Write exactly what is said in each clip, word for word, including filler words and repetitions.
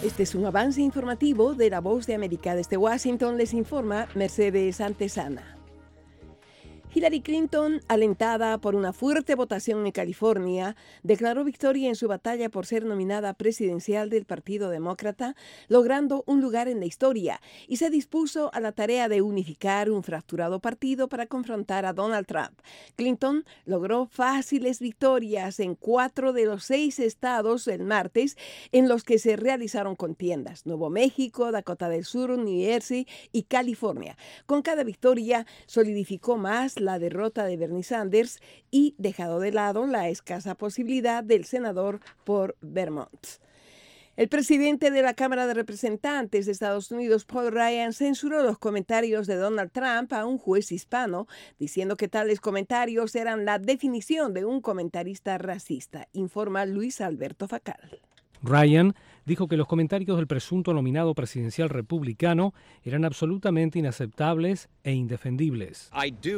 Este es un avance informativo de La Voz de América. Desde Washington les informa Mercedes Antesana. Hillary Clinton, alentada por una fuerte votación en California, declaró victoria en su batalla por ser nominada presidencial del Partido Demócrata, logrando un lugar en la historia, y se dispuso a la tarea de unificar un fracturado partido para confrontar a Donald Trump. Clinton logró fáciles victorias en cuatro de los seis estados el martes en los que se realizaron contiendas: Nuevo México, Dakota del Sur, New Jersey y California. Con cada victoria solidificó más la derrota de Bernie Sanders y dejado de lado la escasa posibilidad del senador por Vermont. El presidente de la Cámara de Representantes de Estados Unidos, Paul Ryan, censuró los comentarios de Donald Trump a un juez hispano, diciendo que tales comentarios eran la definición de un comentarista racista, informa Luis Alberto Facal. Ryan dijo que los comentarios del presunto nominado presidencial republicano eran absolutamente inaceptables e indefendibles.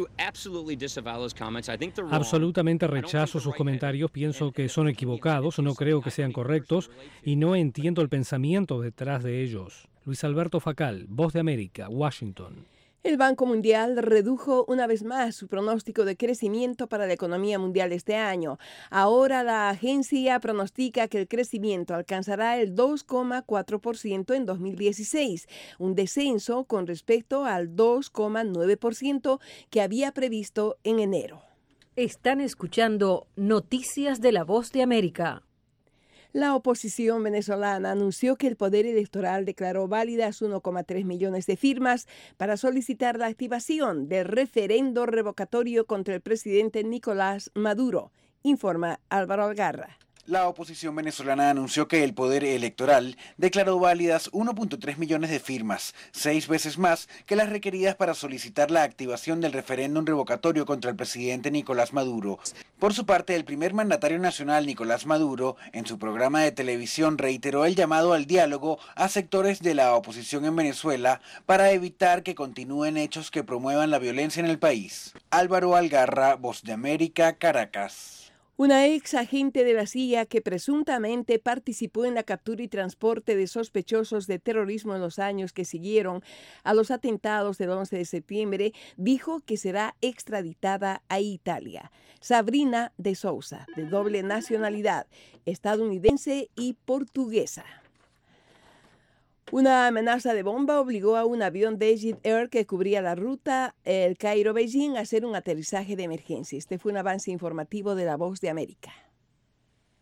Absolutamente rechazo sus comentarios, pienso que son equivocados, no creo que sean correctos y no entiendo el pensamiento detrás de ellos. Luis Alberto Facal, Voz de América, Washington. El Banco Mundial redujo una vez más su pronóstico de crecimiento para la economía mundial este año. Ahora la agencia pronostica que el crecimiento alcanzará el dos coma cuatro por ciento en dos mil dieciséis, un descenso con respecto al dos coma nueve por ciento que había previsto en enero. Están escuchando Noticias de la Voz de América. La oposición venezolana anunció que el Poder Electoral declaró válidas uno coma tres millones de firmas para solicitar la activación del referendo revocatorio contra el presidente Nicolás Maduro, informa Álvaro Algarra. La oposición venezolana anunció que el Poder Electoral declaró válidas uno punto tres millones de firmas, seis veces más que las requeridas para solicitar la activación del referéndum revocatorio contra el presidente Nicolás Maduro. Por su parte, el primer mandatario nacional, Nicolás Maduro, en su programa de televisión reiteró el llamado al diálogo a sectores de la oposición en Venezuela para evitar que continúen hechos que promuevan la violencia en el país. Álvaro Algarra, Voz de América, Caracas. Una ex agente de la C I A que presuntamente participó en la captura y transporte de sospechosos de terrorismo en los años que siguieron a los atentados del once de septiembre dijo que será extraditada a Italia. Sabrina de Sousa, de doble nacionalidad, estadounidense y portuguesa. Una amenaza de bomba obligó a un avión de Egypt Air que cubría la ruta El Cairo-Beijing a hacer un aterrizaje de emergencia. Este fue un avance informativo de La Voz de América.